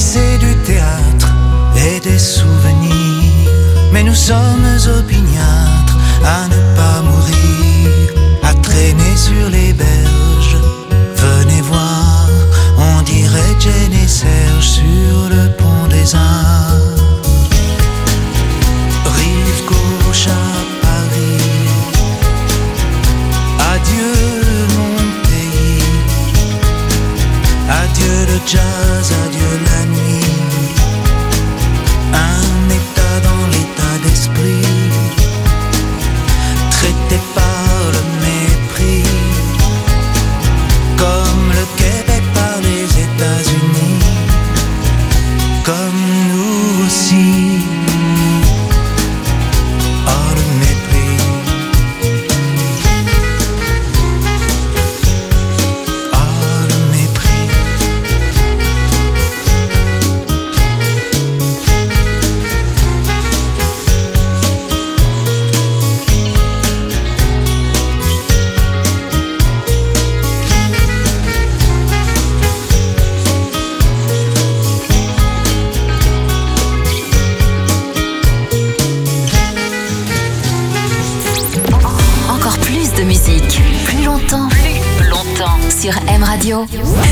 c'est du théâtre et des souvenirs. Mais nous sommes opiniâtres à ne pas mourir, à traîner sur les berges. Venez voir, on dirait Jane et Serge sur le pont des Arts. Rive gauche à Paris, adieu mon pays, adieu le jazz, adieu la nuit. Un état dans l'état d'esprit, traité par le mépris, comme le Québec par les États-Unis, comme nous aussi. Oh le mépris, oh le mépris. Encore plus de musique, plus longtemps, sur M Radio.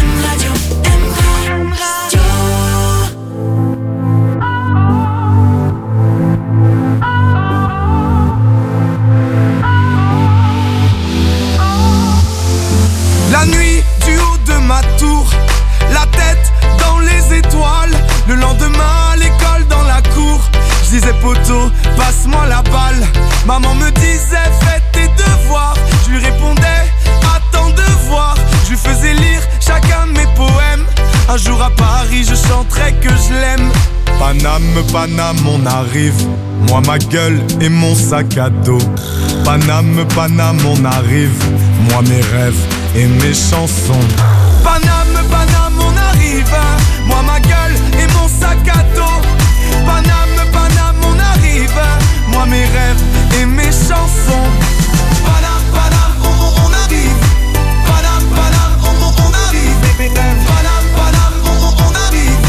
La nuit du haut de ma tour, la tête dans les étoiles. Le lendemain à l'école dans la cour, je disais poteau, passe-moi la balle. Maman me disait fais tes devoirs. Je lui répondais attends de voir. Je lui faisais lire chacun de mes poèmes. Un jour à Paris je chanterai que je l'aime. Paname, Paname, on arrive. Moi ma gueule et mon sac à dos. Paname, Paname, on arrive. Moi mes rêves et mes chansons. Paname, Paname, on arrive. Moi ma gueule et mon sac à dos. Paname, Paname, on arrive. Moi mes rêves et mes chansons. Paname, Paname, on arrive. Paname, Paname, on arrive. Paname, Paname, on arrive.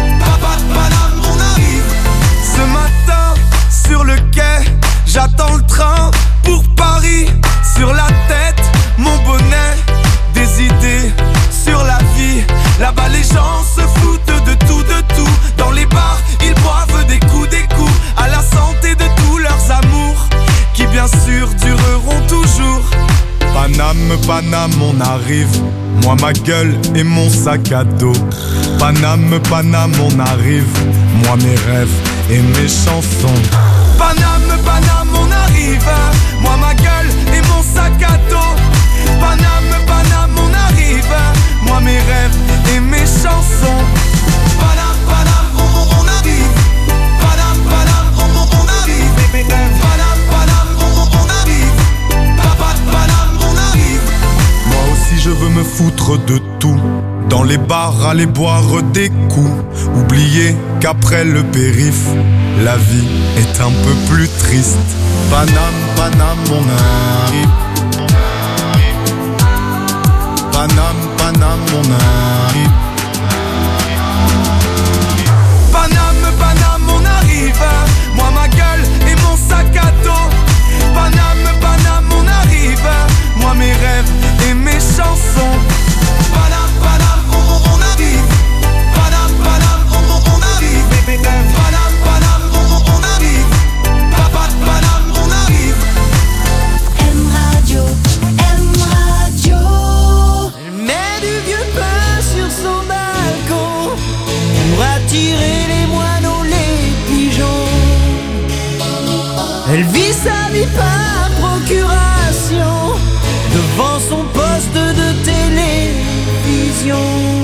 Paname, on arrive. Ce matin, sur le quai, j'attends le train pour Paris. Sur la tête, mon bonnet, des idées sur la vie. Là-bas les gens se foutent de tout, de tout. Dans les bars, ils boivent des coups, à la santé de tous leurs amours, qui bien sûr dureront toujours. Paname, Paname, on arrive. Moi ma gueule et mon sac à dos. Paname, Paname, on arrive. Moi mes rêves et mes chansons. Paname, Paname, on arrive. Moi ma gueule et mon sac à dos. Paname, Paname, on arrive. Moi mes rêves et mes chansons. Paname, Paname, on arrive. Paname, Paname, on arrive. Paname, Paname, on arrive. Paname, on arrive. Moi aussi je veux me foutre de tout. Dans les bars, aller boire des coups. Oublier qu'après le périph', la vie est un peu plus triste. Paname, Paname, on arrive. Paname, Paname, on arrive. Paname, Paname, on arrive. Moi ma gueule et mon sac à dos. Paname, Paname, on arrive. Moi mes rêves et mes chansons. Paname, Paname, on arrive. Paname, Paname, on arrive. Paname, Paname, on arrive. Paname, on arrive. M Radio, M Radio. Elle met du vieux pain sur son balcon pour attirer les moineaux, les pigeons. Elle vit sa vie par procuration devant son poste de télévision.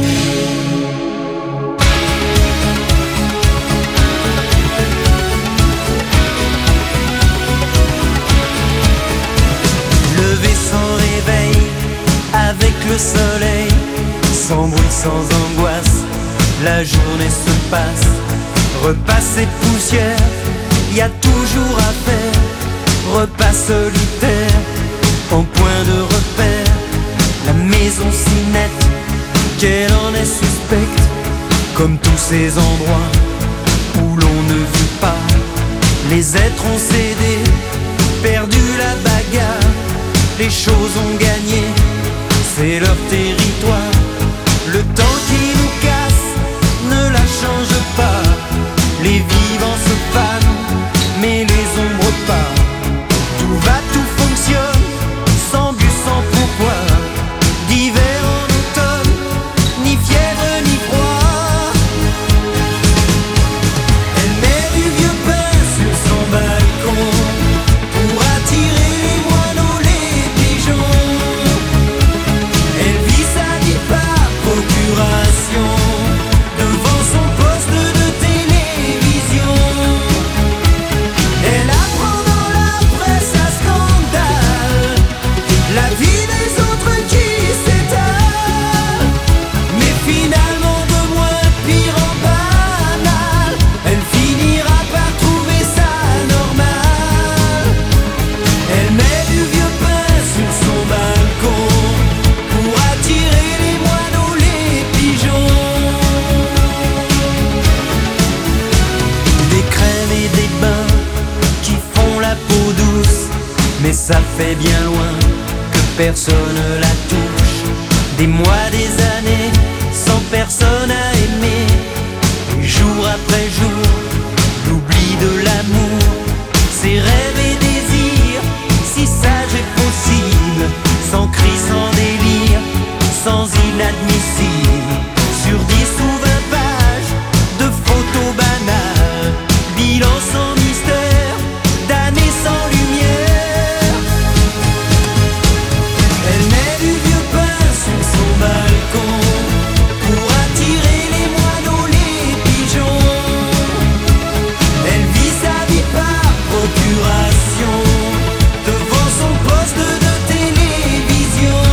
Lever sans réveil, avec le soleil, sans bruit, sans angoisse, la journée se passe. Repas et poussière, y a toujours à faire. Repas solitaire, en point de repère. La maison si nette, qu'elle en est suspecte. comme tous ces endroits où l'on ne vit pas. Les êtres ont cédé, perdu la bagarre, les choses ont gagné, c'est leur territoire. Le temps qui nous casse ne la change pas, les vivants se fanent, mais les ombres pas. Tout va, tout fonctionne, sans but, sans pourquoi. D'hiver en automne, ni fièvre ni froid. Elle met du vieux pain sur son balcon pour attirer les moineaux, les pigeons. Elle vit sa vie par procuration devant son poste de télévision. Elle apprend dans la presse à scandale la vie des autres qui s'étale, mais finalement de moins pire en banal, elle finira par trouver ça normal. Elle met du vieux pain sur son balcon pour attirer les moineaux, les pigeons. Des crèmes et des bains qui font la peau douce, mais ça fait bien loin que personne la touche. Des mois, des années, sans personne à aimer, et jour après jour, l'oubli de l'amour, ses rêves et désirs, si sage et possible, sans cri, sans délire, sans inadmissible. Sur 10 ou 20 pages de photos banales, bilan sans mystère, d'années sans lumière. Elle met du vieux pain sur son balcon pour attirer les moineaux, les pigeons. Elle vit sa vie par procuration devant son poste de télévision.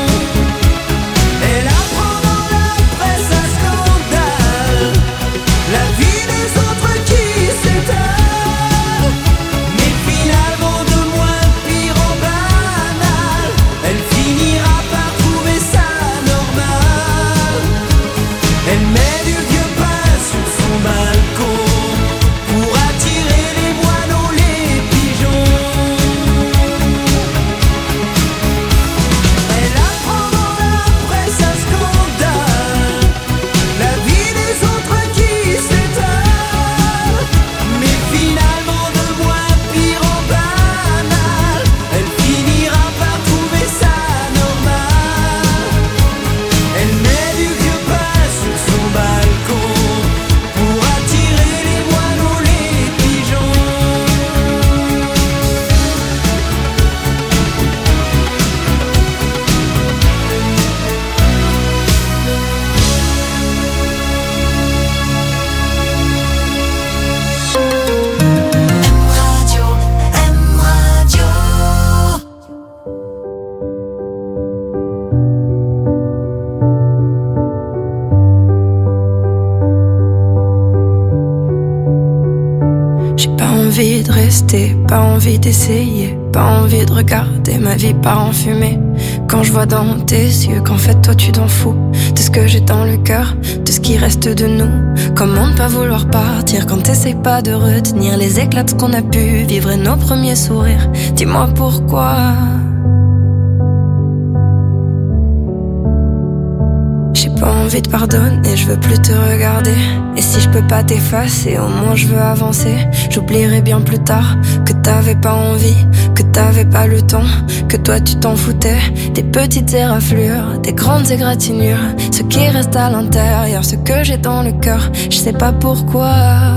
Elle apprend dans la presse à scandale la vie des autres qui s'étale, mais finalement de moins pire en banal, elle finira par trouver ça normal. Elle met du vieux pain sur son balcon pour attirer les moineaux, les pigeons. Elle apprend dans la presse à scandale la vie des autres qui s'étale, mais finalement de moins pire en banal, elle finira par trouver ça normal. Elle met du vieux pain sur son balcon pour attirer les moineaux, les pigeons. Radio, M Radio. J'ai pas envie de rester, pas envie d'essayer, pas envie de regarder ma vie part en fumée. Quand je vois dans tes yeux qu'en fait toi tu t'en fous de ce que j'ai dans le cœur, de ce qui reste de nous. Comment ne pas vouloir partir quand t'essayes pas de retenir les éclats de ce qu'on a pu vivre et nos premiers sourires. Dis-moi pourquoi. J'ai pas envie de pardonner, je veux plus te regarder. Et si je peux pas t'effacer, au moins je veux avancer. J'oublierai bien plus tard que t'avais pas envie, que t'avais pas le temps, que toi tu t'en foutais. Des petites éraflures, des grandes égratignures, ce qui reste à l'intérieur, ce que j'ai dans le cœur, je sais pas pourquoi.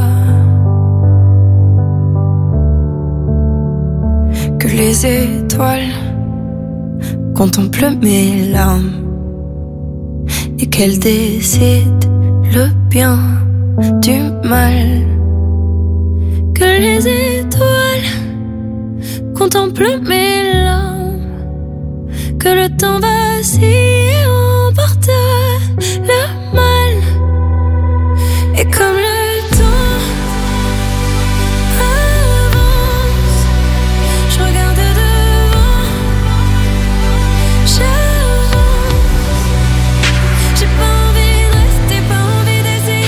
Que les étoiles contemplent mes larmes et qu'elles décident le bien du mal. Que les étoiles contemplent mes larmes, que le temps vacille et emporte le mal. Et comme le temps avance, je regarde devant, j'avance. J'ai pas envie de rester, pas envie d'essayer.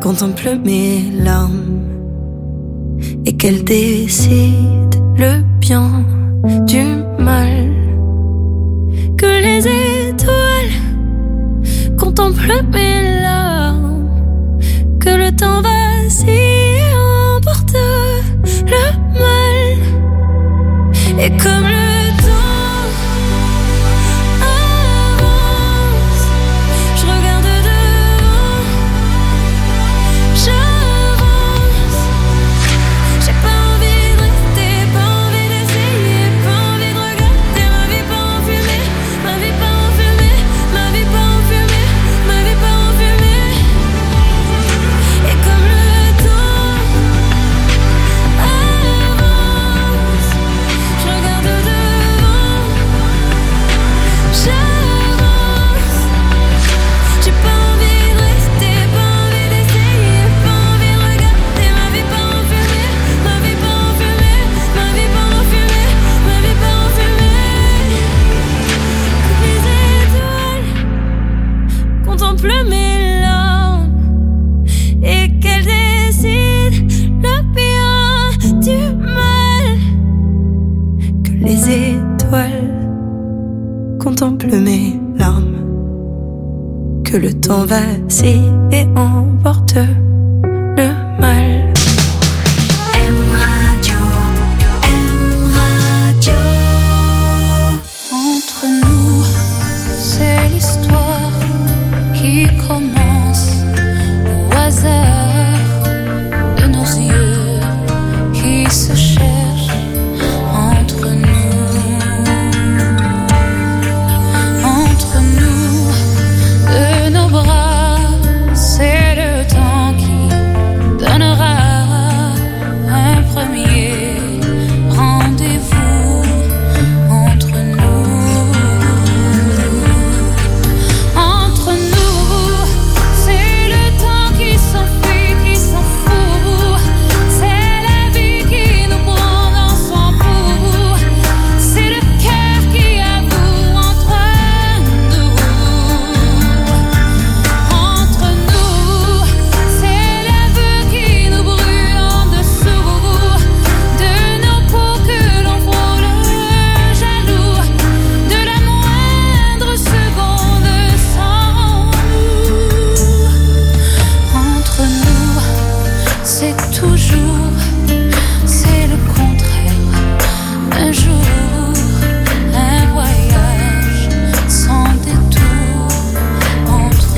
contemple mes larmes et qu'elle décide le bien du mal. Que les étoiles contemplent mes larmes, que le temps vacille et emporte le mal. Et comme le temps avance, je regarde devant, j'avance. J'ai pas envie de rester, pas envie d'essayer, pas envie de regarder ma vie pas enfumée, ma vie pas enfumée, ma vie pas enfumée, ma vie pas enfumée. Et comme le temps avance, je regarde devant, j'avance. J'ai pas envie de rester, pas envie d'essayer, pas envie de regarder ma vie pas enfumée, ma vie pas enfumée, ma vie pas enfumée, ma vie pas enfumée. Que les étoiles contemplent mes larmes et qu'elles décident le bien du mal. Que les étoiles contemplent mes larmes, que le temps vacille et emporte le mal. M Radio. Entre nous, c'est l'histoire qui commence au hasard de nos yeux qui se cherchent entre nous, de nos bras, c'est le temps qui donnera un premier rendez-vous entre nous. Entre nous, c'est le temps qui s'enfuit, qui s'en fout. C'est la vie qui nous prend dans son pouls. C'est le cœur qui avoue entre nous. Entre nous, c'est l'aveu qui nous brûle en dessous de nos peaux que l'on frôle jaloux de la moindre seconde sans nous. Entre nous, c'est toujours, c'est le contraire. Un jour, un voyage sans détour. Entre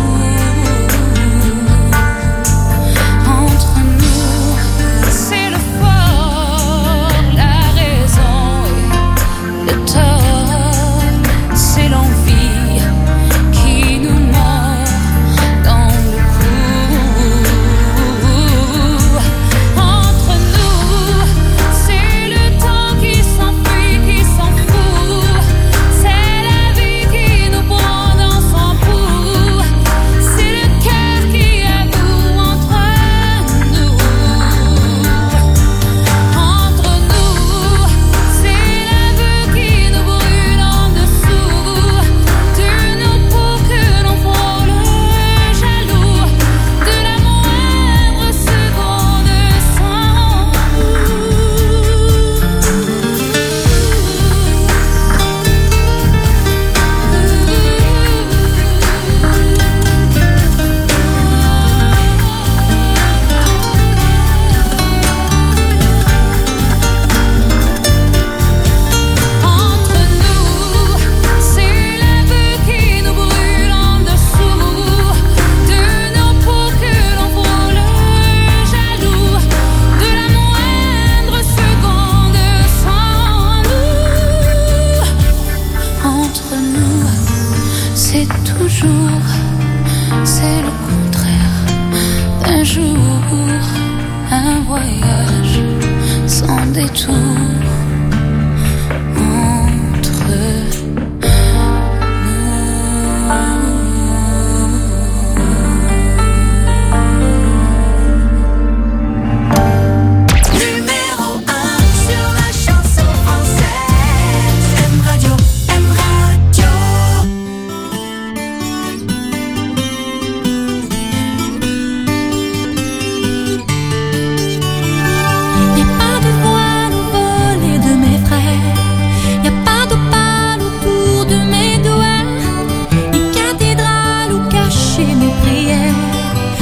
nous, c'est le fort, la raison et le tort. C'est l'envie qui nous mord dans le cou. Entre nous, c'est le temps qui s'enfuit, qui s'en fout. C'est la vie qui nous prend dans son pouls. C'est le cœur qui avoue entre nous. Entre nous, c'est l'aveu qui nous brûle en dessous de nos peaux que l'on frôle jaloux de la moindre seconde sans Entre nous, c'est l'aveu qui nous brûle en dessous de nos peaux que l'on frôle jaloux de la moindre seconde sans nous. Entre nous, c'est toujours, c'est le contraire. Un jour, un voyage sans détour. Entre Numéro 1 sur la chanson française. M Radio.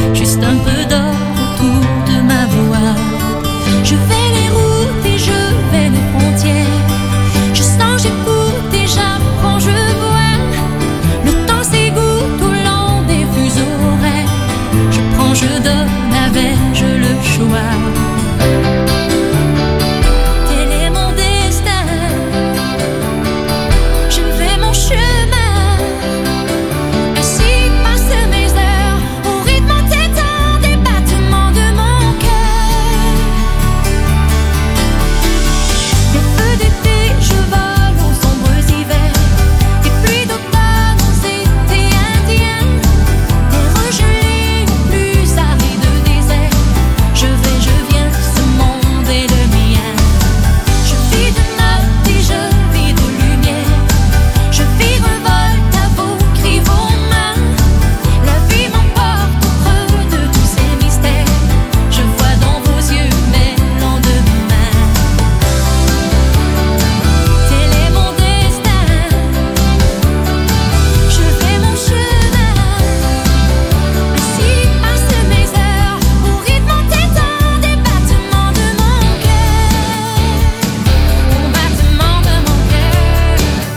juste un peu d'or autour de ma voix. Je vais les routes et je vais les frontières. Je sens, j'écoute et j'apprends, je vois. Le temps s'égoutte au long des fuseaux horaires. Je prends, je donne, avais-je le choix? Tel est mon destin. Je vais mon chemin. Ainsi passent mes heures au rythme entêtant des battements de mon cœur. Les feux d'été, je vole aux sombres hivers. Des pluies d'automne aux étés indiens. Terre gelée aux plus arides déserts. Je vais, je viens, ce monde est le mien. Je vis de notes et je vis de lumière. Je vis revolte à vos cris, vos mains. La vie m'emporte au creux de tous ces mystères. Je vois dans vos yeux mes lendemains. Tel est mon destin. Je fais mon chemin. Ainsi passent mes heures au rythme entêtant des battements de mon cœur. Au battement de mon cœur.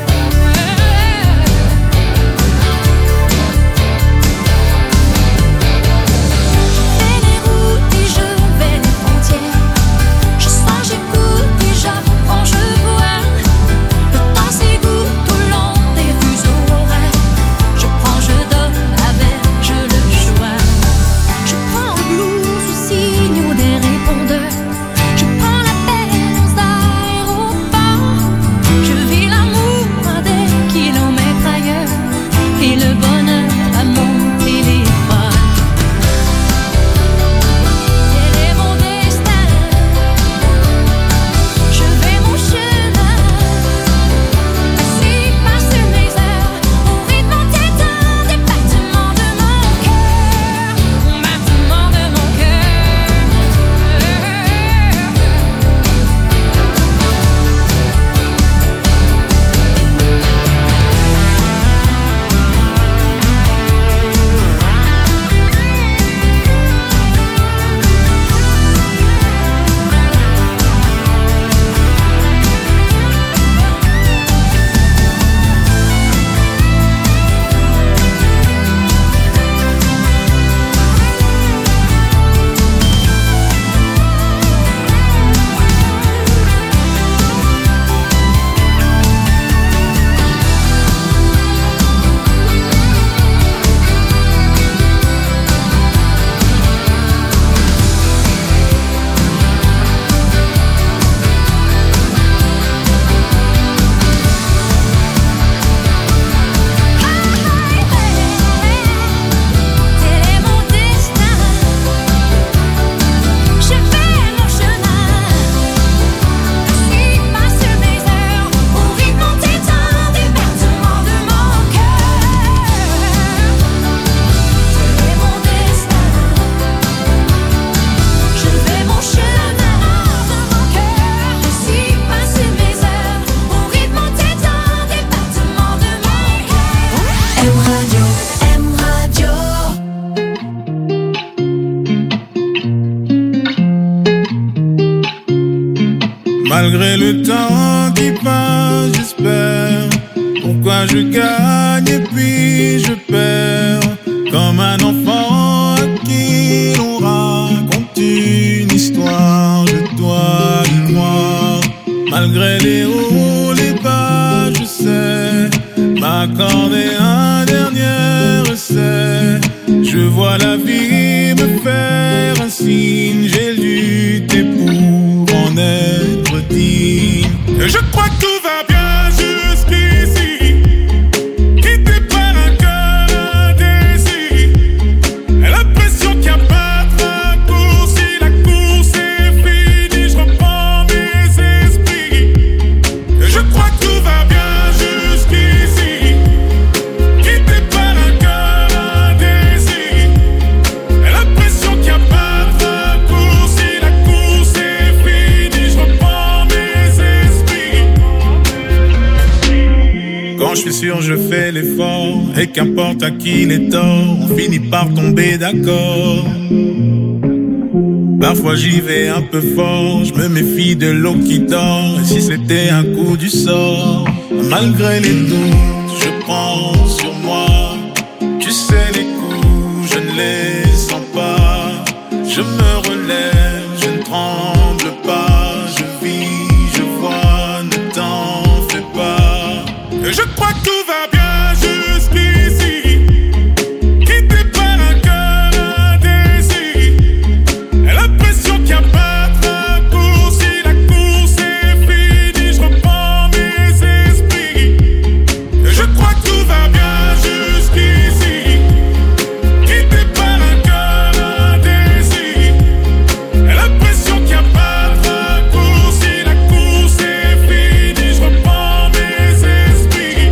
Je fais les routes et je vais les frontières. Je sens, j'écoute et j'apprends, je vois. Le temps s'égoutte au long des fuseaux horaires. Je prends, je donne, avais-je le choix? Je prends le blues aux signaux des répondeurs. Je prends l'appel aux aéroports. Je vis l'amour à des kilomètres ailleurs. Et le bonheur à mon téléphone. Tel est mon destin. Je vais mon chemin. Ainsi passent mes heures au rythme entêtant des battements de mon cœur. Au battement de mon cœur. Tel est mon destin. Je fais mon chemin. Ainsi passent mes heures au rythme entêtant des battements de mon cœur. Tel est mon destin. Je vais mon chemin de mon cœur. Ainsi passent mes heures au rythme entêtant des battements de mon cœur. M Radio, M Radio. Malgré le temps qui passe, j'espère. Pourquoi je gagne et puis je perds? Comme un enfant à qui l'on raconte une histoire de toi et moi. Malgré les hauts, les bas, je sais m'accorder un dernier essai. Je vois la vie me faire un signe. J'ai lutté pour en être digne. Et je crois que tout va bien jusqu'ici. Quitté par un cœur indécis. sûr je fais l'effort. Et qu'importe à qui les torts, on finit par tomber d'accord. Parfois j'y vais un peu fort, je me méfie de l'eau qui dort. Et si c'était un coup du sort, malgré les doutes, je prends sur moi. Tu sais les coups, je ne les sens pas. Je me relève, je ne tremble pas. Je vis, je vois, ne t'en fais pas. Et je crois que tout va bien jusqu'ici. Quitté par un cœur indécis. Et l'impression qu'il n'y a pas de raccourci. La course est finie, je reprends mes esprits. Et je crois que tout va bien jusqu'ici. Quitté par un cœur indécis. Et l'impression qu'il n'y a pas de raccourci. La course est finie, je reprends mes esprits.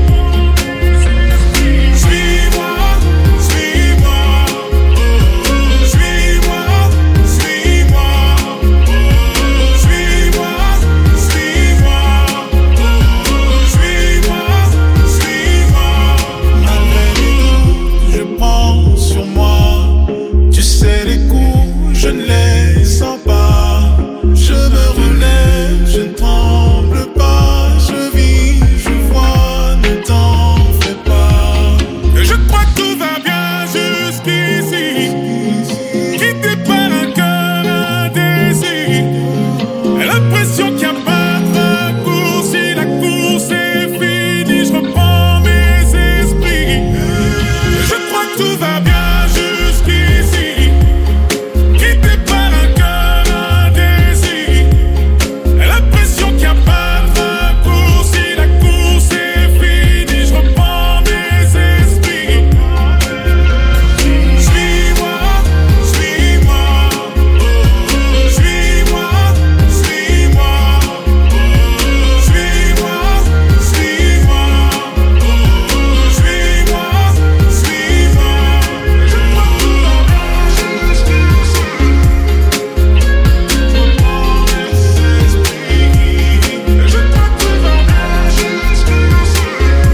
Suis-moi, suis-moi. Suis-moi, suis-moi. Suis-moi, suis-moi. Suis-moi, suis-moi. Malgré les doutes, je prends sur moi. Tu sais les coups, je ne les sens pas. Je me relève, je ne tremble pas. Je vis, je vois, ne t'en fais pas. Et je crois que tout va bien jusqu'ici. Quitté par un cœur indécis. Et l'impression qu'il n'y a pas de raccourci. La course est finie, je reprends mes esprits. Et je crois que tout va bien jusqu'ici. Quitté par un cœur indécis. Et l'impression qu'il n'y a pas de raccourci. La course est finie, je reprends mes esprits. Suis-moi, suis-moi. Suis-moi, suis-moi. Suis-moi, suis-moi. Suis-moi, suis-moi. Je crois que tout va bien jusqu'ici. Je reprends mes esprits. Je crois que tout va bien jusqu'ici.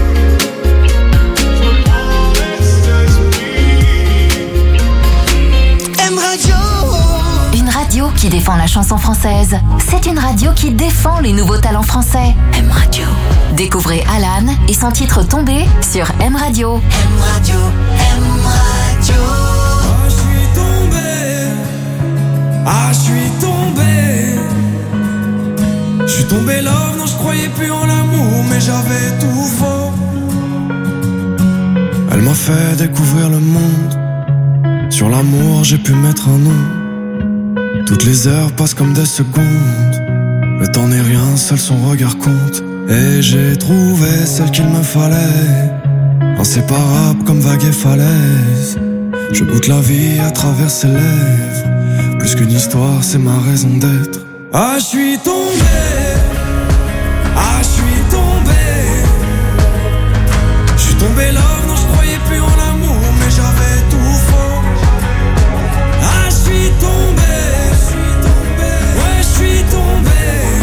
Je reprends mes esprits. M Radio. Une radio qui défend la chanson française. C'est une radio qui défend les nouveaux talents français. M Radio. Découvrez Alan et son titre Tombé sur M Radio. M Radio. M Radio. Ah, je suis tombé. Ah, je suis tombé. Je suis tombé love, non, je croyais plus en l'amour, mais j'avais tout faux. Elle m'a fait découvrir le monde. Sur l'amour, j'ai pu mettre un nom. Toutes les heures passent comme des secondes. Le temps n'est rien, seul son regard compte. Et j'ai trouvé celle qu'il me fallait. Inséparable comme vague et falaise. Je goûte la vie à travers ses lèvres. Plus qu'une histoire, c'est ma raison d'être. Ah, je suis tombé. Ah, je suis tombé. Je suis tombé love, non, je croyais plus en l'amour, mais j'avais tout faux. Ah, je suis tombé. Ouais, je suis tombé.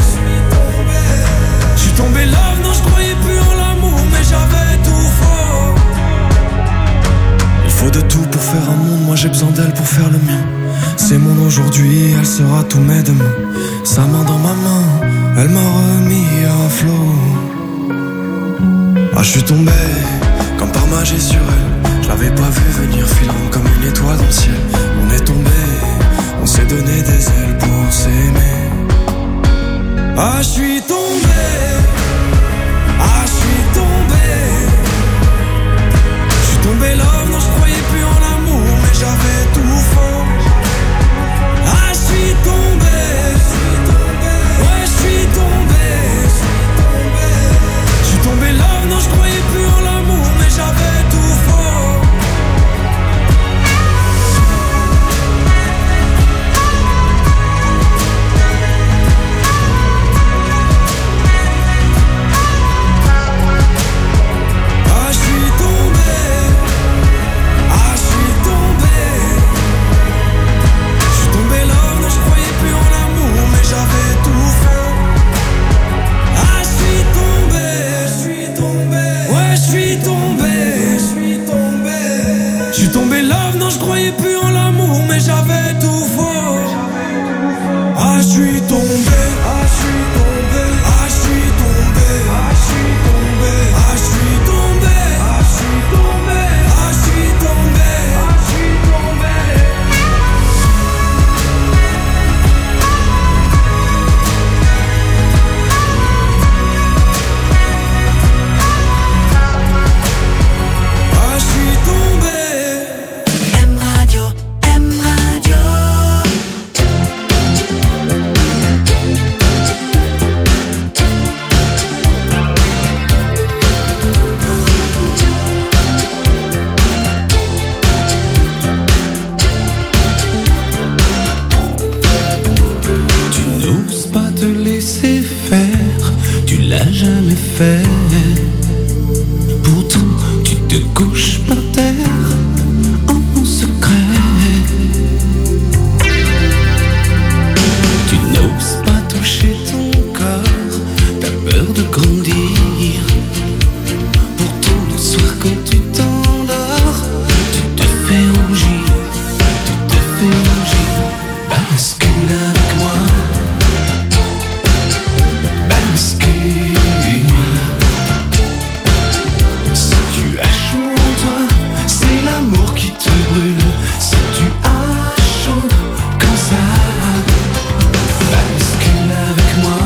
Je suis tombé love, non, je croyais plus en l'amour, mais j'avais tout faux. Il faut de tout pour faire un monde, moi j'ai besoin d'elle pour faire le mien. C'est mon aujourd'hui, elle sera tous mes demain. Sa main dans ma main, elle m'a remis à flot. Ah, je suis tombé, comme par magie sur elle. Je l'avais pas vu venir, filant comme une étoile dans le ciel. On est tombé, on s'est donné des ailes pour s'aimer. Ah, je suis tombé. Ah, je suis tombé. Je suis tombé love, non, je croyais plus en l'amour, mais j'avais tout faux. Ah, je suis tombé. Ouais, je suis tombé. Je suis tombé love, non, je croyais plus en l'amour, mais j'avais tout faux. croyais plus en l'amour, mais j'avais tout faux. Ah, je suis tombé, ah, je suis tombé, ah, je suis tombé, ah, je suis tombé, ah, je suis tombé, ah, je suis tombé, ah, je suis tombé, ah, je suis tombé. Ah, je suis tombé. M Radio, M Radio. Tu n'oses pas te laisser faire, tu l'as jamais fait. Pourtant, tu te couches par terre en secret. Tu n'oses pas toucher ton corps, t'as peur de grandir. Pourtant, le soir quand tu t'endors, tu te fais rougir, tu te fais rougir. Bascule avec moi, bascule. Si tu as chaud en toi, c'est l'amour qui te brûle. Si tu as chaud comme ça, bascule avec moi,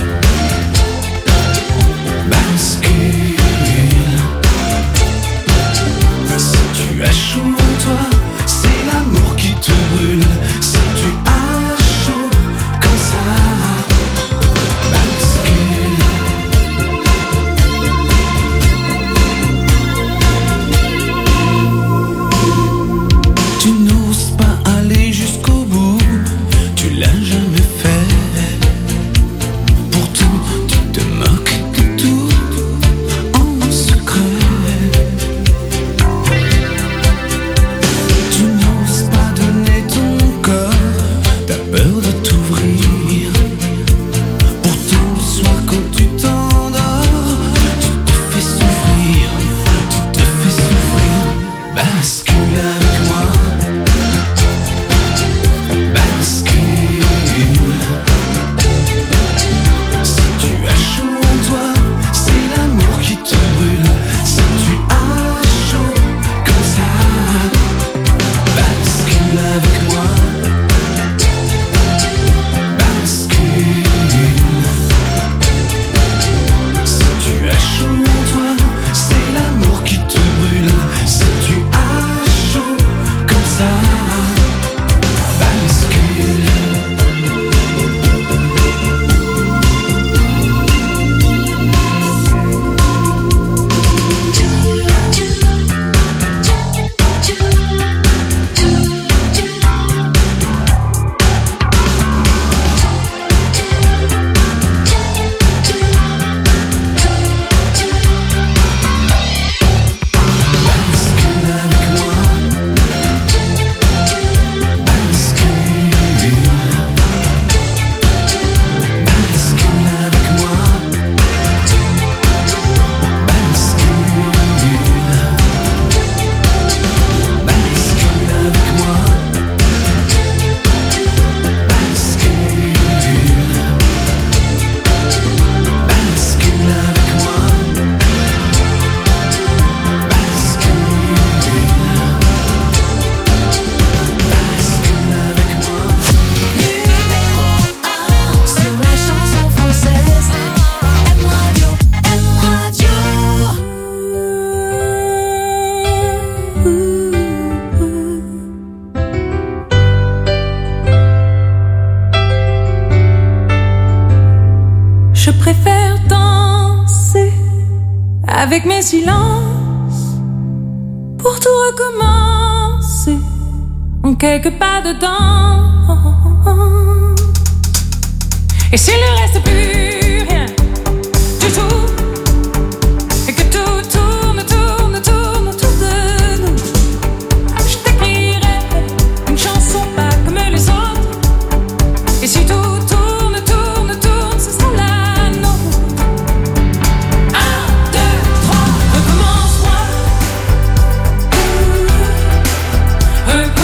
bascule. Si tu as chaud en toi, c'est l'amour qui te brûle. Si tu as chaud comme ça, bascule. Tu n'oses pas aller jusqu'au bout, tu l'as jamais fait. Pourtant, tu te moques de tout en secret. Tu n'oses pas donner ton corps, t'as peur de t'ouvrir. Pourtant, le soir quand tu t'endors, tu te fais souffrir, tu te fais souffrir. Bascule avec moi, bascule. Si tu as chaud en toi, c'est l'amour qui te brûle. Si tu as chaud comme ça, bascule avec moi, bascule. Si tu as chaud en toi, c'est l'amour qui te brûle. Si tu as chaud comme ça, bascule. Bascule avec moi, bascule. Bascule avec moi, bascule. Bascule avec moi, bascule. Bascule avec moi, Numéro 1 sur la chanson française. M Radio, M Radio. Je préfère danser avec mes silences pour tout recommencer en quelques pas dedans. Et s'il ne reste plus rien du tout, et que tout tourne, tourne, tourne autour de nous, je t'écrirai une chanson pas comme les autres. Et si tout tourne, tourne, tourne, ce sera la nôtre. 1, 2, 3, recommence-moi. Recommence-moi.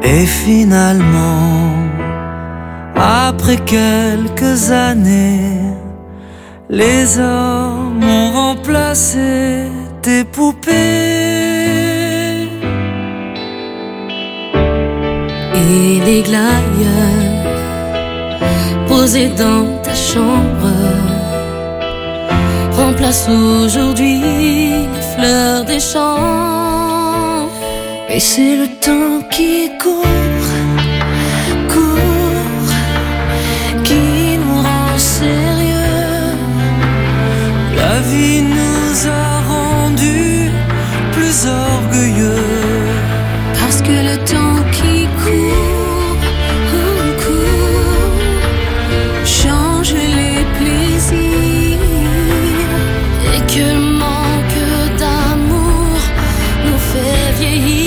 Et finalement, après quelques années, les hommes ont remplacé tes poupées. Et les glaïeuls posés dans ta chambre remplacent aujourd'hui les fleurs des champs. Et c'est le temps qui court, court, qui nous rend sérieux. La vie nous a rendus plus orgueilleux. Parce que le temps qui court, court, change les plaisirs. Et que le manque d'amour nous fait vieillir.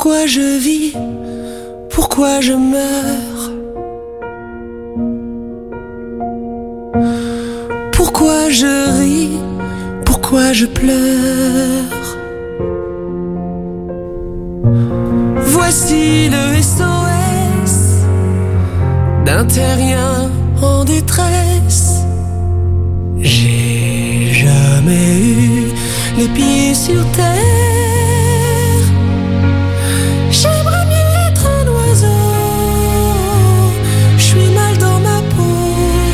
Pourquoi je vis? Pourquoi je meurs? Pourquoi je ris? Pourquoi je pleure? Voici le SOS d'un terrien en détresse. J'ai jamais eu les pieds sur terre. J'aimerais mieux être un oiseau. Je suis mal dans ma peau.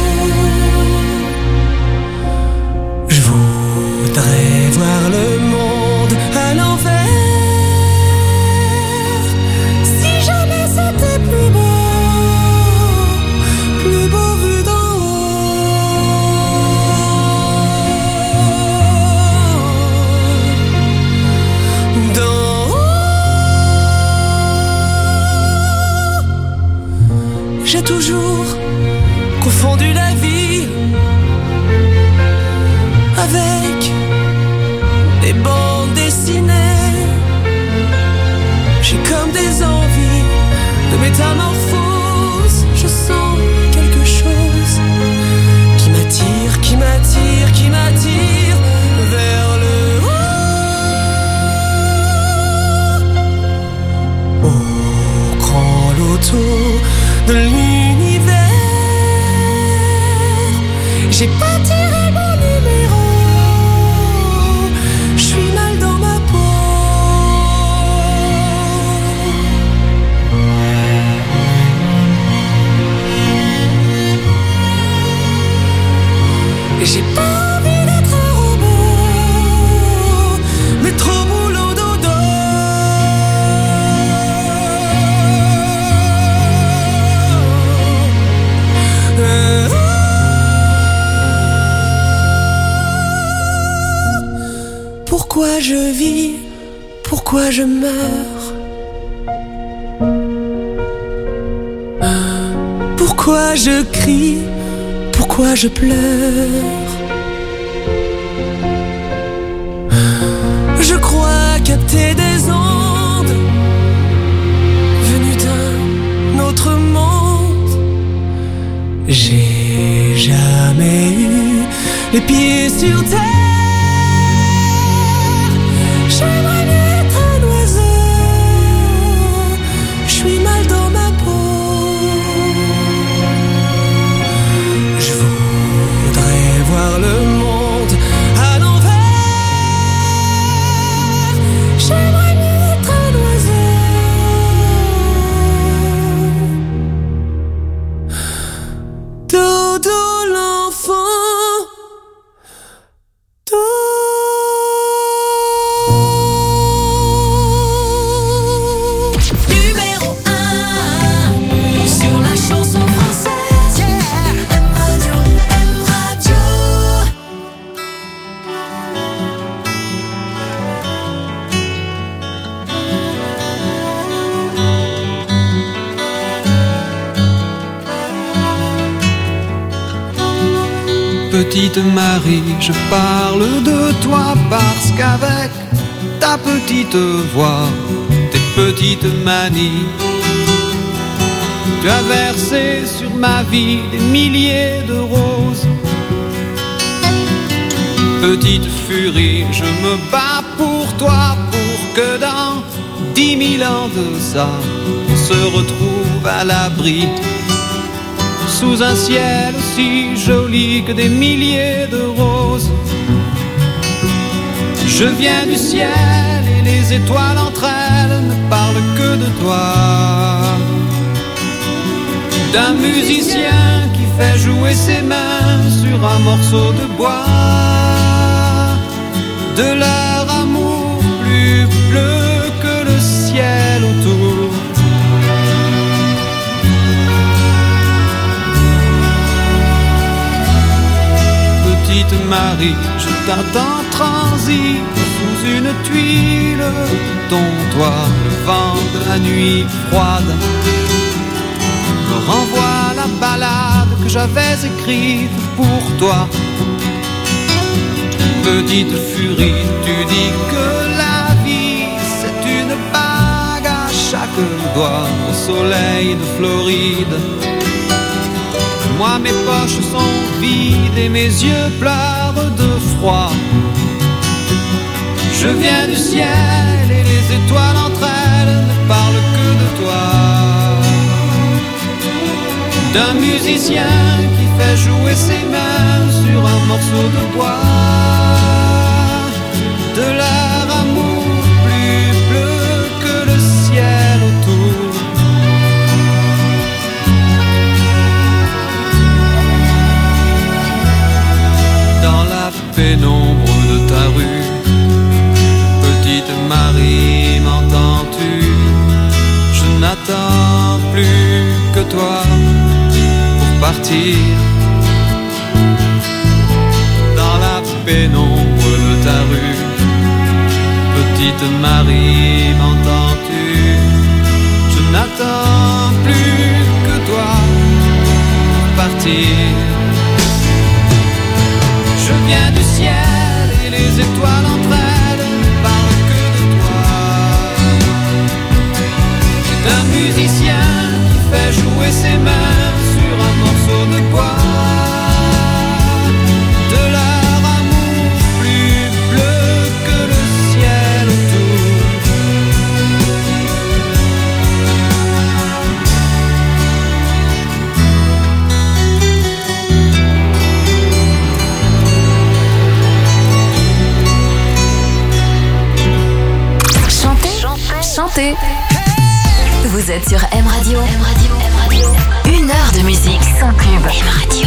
Je voudrais voir le monde à l'envers. Si jamais c'était plus beau vu d'en haut. D'en haut. J'ai toujours confondu la vie avec des bandes dessinées. J'ai comme des envies de métamorphose. Je sens quelque chose qui m'attire, qui m'attire, qui m'attire vers le haut. Au grand loto de l'univers, j'ai pas tiré mon numéro. Je suis mal dans ma peau. J'ai pas envie d'être un robot, mais trop boulot dodo. Pourquoi je vis? Pourquoi je meurs? Pourquoi je crie? Pourquoi je pleure? Je crois capter des ondes venues d'un autre monde. J'ai jamais eu les pieds sur terre. J'aimerais mieux être un oiseau. Je suis mal dans ma peau. Je voudrais voir le monde à l'envers. J'aimerais mieux être un oiseau. Dodo l'enfant. Numéro 1 sur la chanson française. M Radio, M Radio. Petite Marie, je parle de toi parce qu'avec ta petite voix, tes petites manies, tu as versé sur ma vie des milliers de roses. Petite furie, je me bats pour toi, pour que dans 10 000 ans de ça, on se retrouve à l'abri, sous un ciel aussi joli que des milliers de roses. Je viens du ciel et les étoiles entre elles ne parlent que de toi. D'un musicien qui fait jouer ses mains sur un morceau de bois, de leur amour plus bleu que le ciel autour. Petite Marie, je t'attends transi sous une tuile, ton toit, le vent de la nuit froide me renvoie la balade que j'avais écrite pour toi. Petite furie, tu dis que la vie c'est une bague à quelques doigts au soleil de Floride. Moi mes poches sont vides et mes yeux pleurent de froid. Je viens du ciel et les étoiles entre elles ne parlent que de toi. D'un musicien qui fait jouer ses mains sur un morceau de bois. De leur amour plus bleu que le ciel autour. Dans la pénombre de ta rue, petite Marie, m'entends-tu? Je n'attends plus que toi pour partir. Dans la pénombre de ta rue, petite Marie, m'entends-tu? Je n'attends plus que toi pour partir. Je viens du ciel et les étoiles entre elles ne parlent que de toi. C'est un musicien qui fait jouer ses mains sur un morceau de bois. De leur amour plus bleu que le ciel autour. Chantez. Vous êtes sur M Radio. Une heure de musique sans pub. M Radio.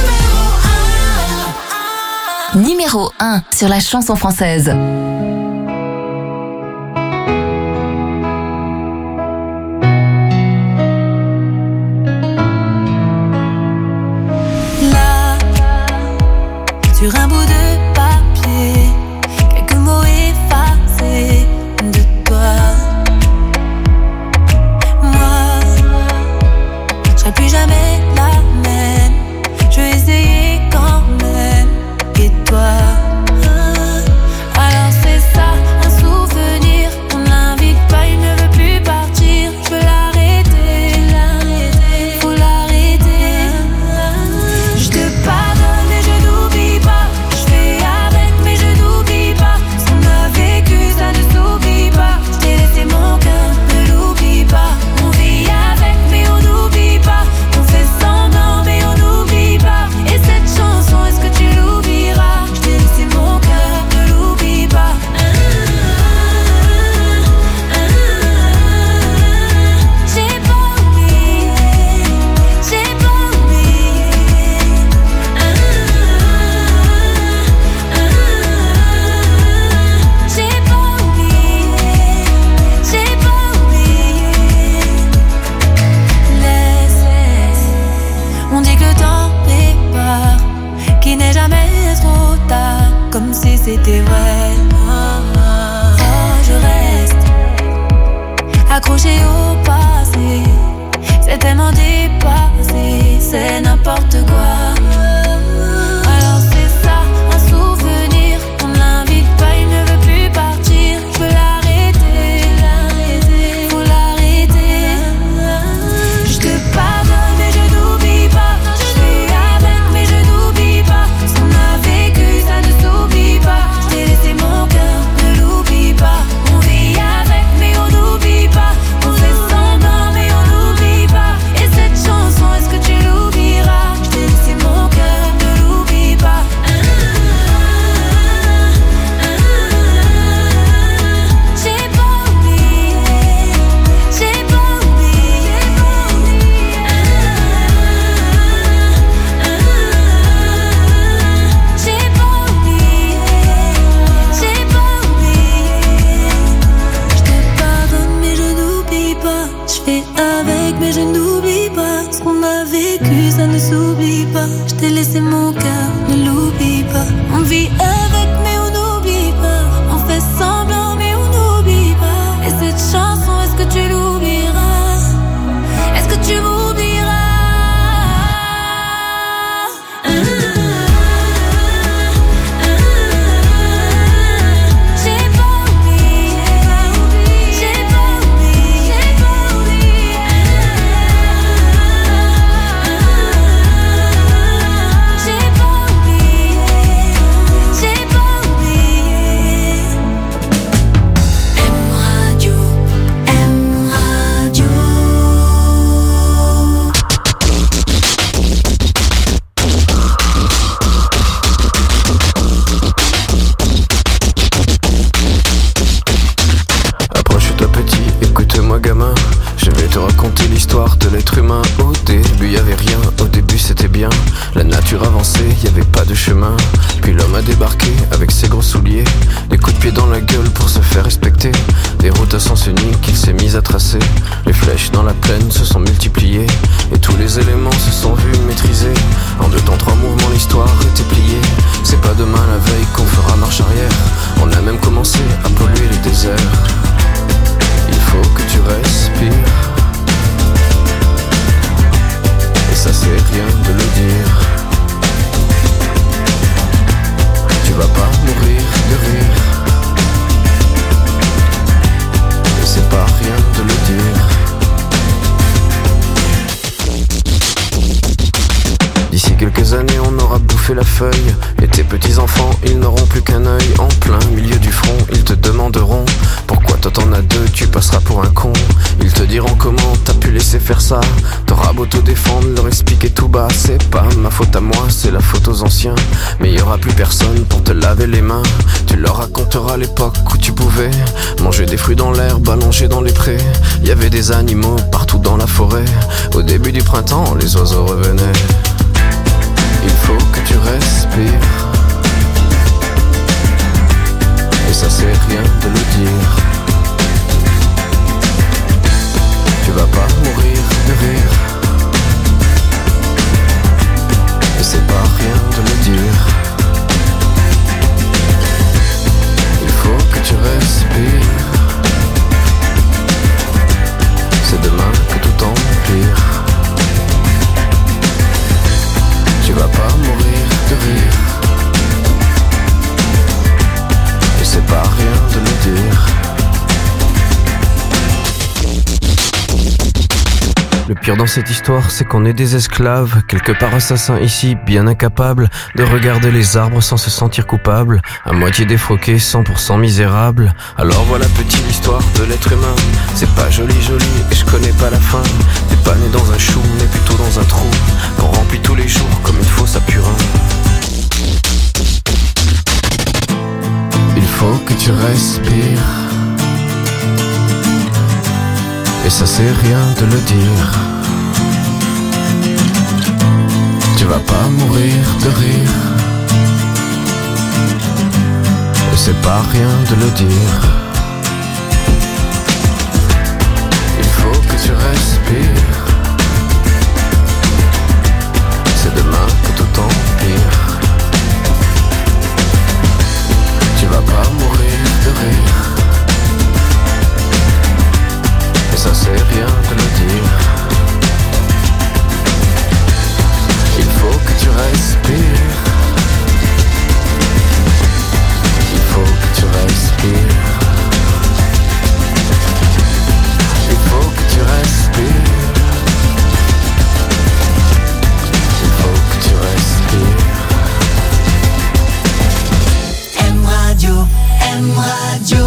Numéro 1 sur la chanson française. Là, sur un bout de papier, quelques mots effacés de toi. Moi, je serai plus jamais la même. Je vais essayer quand même. Et toi, alors c'est ça, un souvenir. On l'invite pas, il ne veut plus partir. Je veux l'arrêter, faut l'arrêter. Je te pardonne mais je n'oublie pas. Je fais avec mais je n'oublie pas. Ce qu'on a vécu ça ne s'oublie pas. Je t'ai laissé mon cœur, ne l'oublie pas. On vit avec mais on n'oublie pas. On fait semblant mais on n'oublie pas. Et cette chanson, est-ce que tu l'oublieras? Je t'ai laissé mon cœur, ne l'oublie pas. J'ai pas oublié, j'ai pas oublié. J'ai pas oublié, j'ai pas oublié. Laisse, on dit que le temps prépare, qu'il n'est jamais trop tard, comme si c'était vrai. Oh, je reste accroché au passé, c'est tellement dépassé, c'est n'importe quoi. Alors c'est ça, un souvenir, on l'invite pas, il ne veut plus partir. Je veux l'arrêter, faut l'arrêter. Je te pardonne mais je n'oublie pas. Je fais avec mais je n'oublie pas. Ce qu'on a vécu ça ne s'oublie pas. Je t'ai laissé mon cœur, ne l'oublie pas. On vit avec mais on n'oublie pas. On fait semblant mais on n'oublie pas. Et cette chanson, est-ce que tu l'oublieras? Je t'ai laissé mon cœur, ne l'oublie pas. J'ai pas oublié, j'ai pas oublié. J'ai pas oublié, j'ai pas oublié. Je te pardonne mais je n'oublie pas. Je fais avec mais je n'oublie pas. Ce qu'on a vécu ça ne s'oublie pas. Je t'ai laissé mon cœur, ne l'oublie pas. On vit avec mais on n'oublie pas. On fait semblant mais on n'oublie pas. Et cette chanson, est-ce que tu l'oublieras? Est-ce que tu m'oublieras? J'ai pas oublié, j'ai pas oublié. vais te raconter l'histoire de l'être humain. Au début y'avait rien, au début c'était bien. La nature avançait, y'avait pas de chemin. Puis l'homme a débarqué avec ses gros souliers, les coups de pied dans la gueule pour se faire respecter. Des routes à sens unique qu'il s'est mis à tracer. Les flèches dans la plaine se sont multipliées, et tous les éléments se sont vus maîtrisés. En 2 temps 3 mouvements l'histoire était pliée. C'est pas demain la veille qu'on fera marche arrière. On a même commencé à polluer les déserts. Il faut que tu respires, et ça c'est rien de le dire. Tu vas pas mourir de rire, et c'est pas rien de le dire. D'ici quelques années on aura bouffé la feuille, et tes petits-enfants ils n'auront plus qu'un œil. En plein milieu du front ils te demanderont pourquoi toi t'en as 2, tu passeras pour un con. Ils te diront comment t'as pu laisser faire ça. T'auras beau te défendre, leur expliquer tout bas. C'est pas ma faute à moi, c'est la faute aux anciens. Mais y aura plus personne pour te laver les mains. Tu leur raconteras l'époque où tu pouvais manger des fruits dans l'herbe, allongés dans les prés. Y avait des animaux partout dans la forêt. Au début du printemps, les oiseaux revenaient. Il faut que tu respires, et ça c'est rien de le dire. Tu vas pas mourir de rire, et c'est pas rien de le dire. Il faut que tu respires, c'est demain que tout empire. Tu vas pas mourir de rire, et c'est pas rien de le dire. Le pire dans cette histoire, c'est qu'on est des esclaves, quelque part assassins ici, bien incapables de regarder les arbres sans se sentir coupables, à moitié défroqués, 100% misérables. Alors voilà petite l'histoire de l'être humain. C'est pas joli et je connais pas la fin. T'es pas né dans un chou, mais plutôt dans un trou qu'on remplit tous les jours comme une fosse à purin. Il faut que tu respires, et ça c'est rien de le dire. Tu vas pas mourir de rire, et c'est pas rien de le dire. Il faut que tu respires, c'est demain que tout empire. Tu vas pas mourir de rire, et ça c'est rien de le dire. Il faut que tu respires, il faut que tu respires, il faut que tu respires, il faut que tu respires. M Radio, M Radio.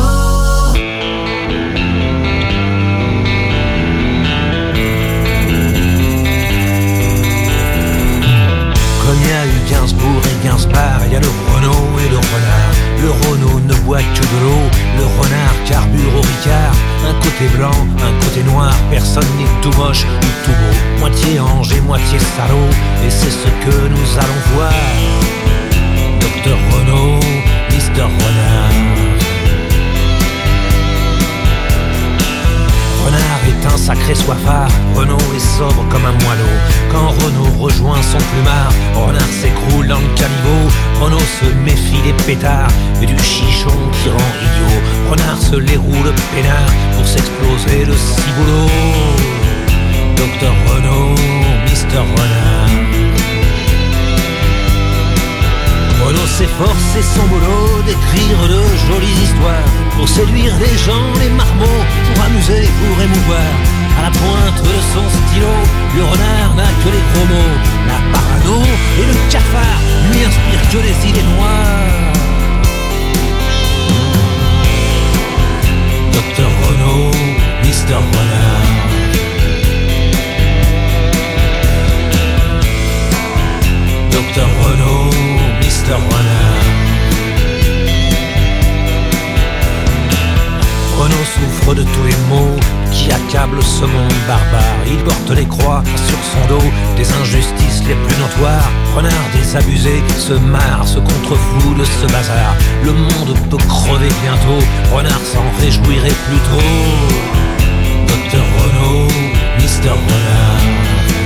Gainsbourg et Gainsbar, il y a le Renault et le Renard. Le Renault ne boit que de l'eau, le Renard carbure au Ricard. Un côté blanc, un côté noir, personne n'est tout moche ou tout beau. Moitié ange et moitié salaud, et c'est ce que nous allons voir. Docteur Renault, Mr. Renard. Renard est un sacré soifard, Renault est sobre comme un moineau. Quand Renault rejoint son plumard, Renard s'écroule dans le caniveau. Renault se méfie des pétards et du chichon qui rend idiot. Renard se les roule peinard pour s'exploser le ciboulot. Docteur Renault, Mr. Renard. Renault s'efforce, c'est son boulot d'écrire de jolies histoires pour séduire les gens, les marmots, pour amuser, pour émouvoir. À la pointe de son stylo, le renard n'a que les gros mots. La parano et le cafard lui inspirent que les idées noires. Docteur Renault, Mr. Renard. Docteur Renault, Mr. Renard. Renault souffre de tous les maux qui accablent ce monde barbare. Il porte les croix sur son dos des injustices les plus notoires. Renard désabusé se marre, se contrefou de ce bazar. Le monde peut crever bientôt, Renard s'en réjouirait plus tôt. Dr Renaud, Mr Renard.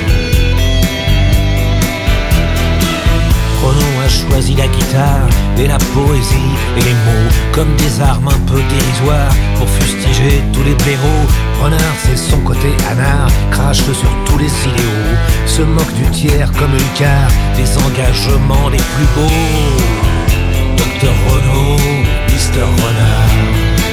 Renaud a choisi la guitare et la poésie et les mots comme des armes un peu dérisoires pour fustiger tous les blaireaux. Renard c'est son côté anard, crache sur tous les idéaux, se moque du tiers comme Lucard, des engagements les plus beaux. Dr Renaud, Mr Renard.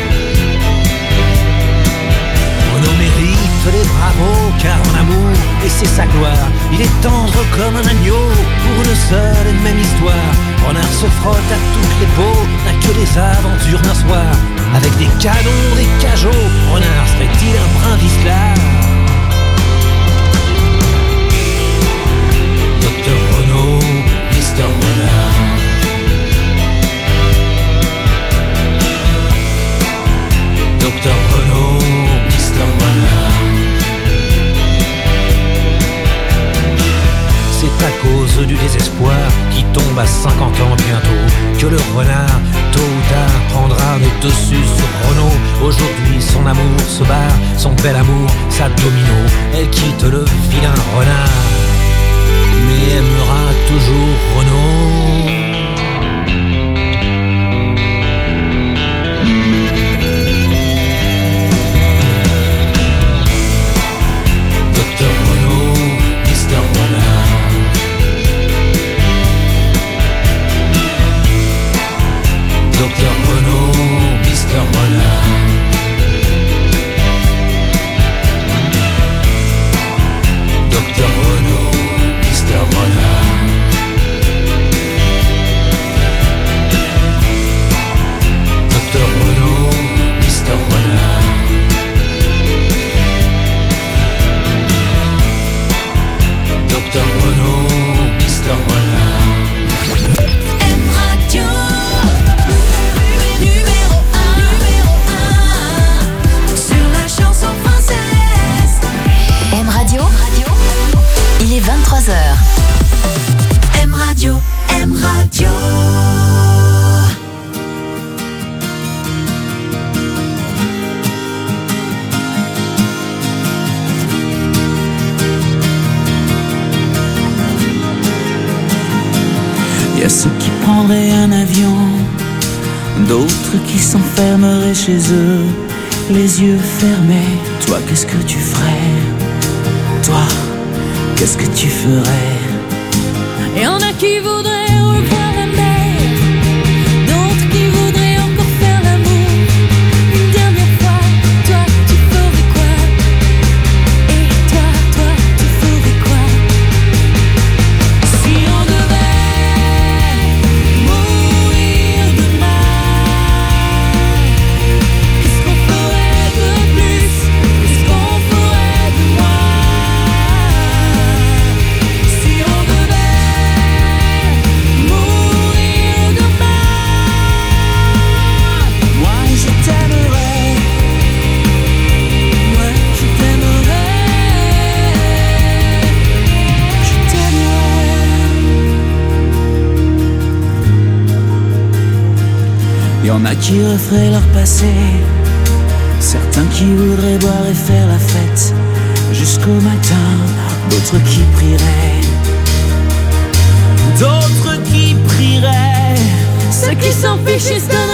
Renaud mérite les bravos car en amour, et c'est sa gloire, il est tendre comme un agneau pour une seule et même histoire. Renard se frotte à toutes les peaux, n'a que des aventures d'un soir. Avec des canons, des cajots, Renard serait-il un brin vicelard? Dr Renaud, Mr Renard. Dr Renaud, Mr Renard. C'est à cause du désespoir qui tombe à 50 ans bientôt que le renard, tôt ou tard, prendra le dessus sur Renaud. Aujourd'hui son amour se barre, son bel amour, sa domino. Elle quitte le vilain renard, mais aimera toujours Renaud. Dr Renaud, Mr Renard. Dr Renaud, Mr Renard. Dr Renaud, Mr Renard. Dr Renaud, Mr Renard. M Radio. Il est 23h. M Radio, M Radio. Y a ceux qui prendraient un avion, d'autres qui s'enfermeraient chez eux, les yeux fermés. Toi, qu'est-ce que tu ferais? Toi, qu'est-ce que tu ferais? Et y'en a qui voudraient revoir la mer, d'autres qui voudraient encore faire l'amour une dernière fois. Toi, tu ferais quoi? Et toi, tu ferais quoi? Si on devait mourir demain, qu'est-ce qu'on ferait de plus? Qu'est-ce qu'on ferait de moins? Si on devait mourir demain, Moi, je t'aimerais. moi je t'aimerais, Je t'aimerais. Y en a qui referaient leur passé, certains qui voudraient boire et faire la fête jusqu'au matin, d'autres qui prieraient. D'autres qui prieraient. ceux qui s'en fichent et se donneraient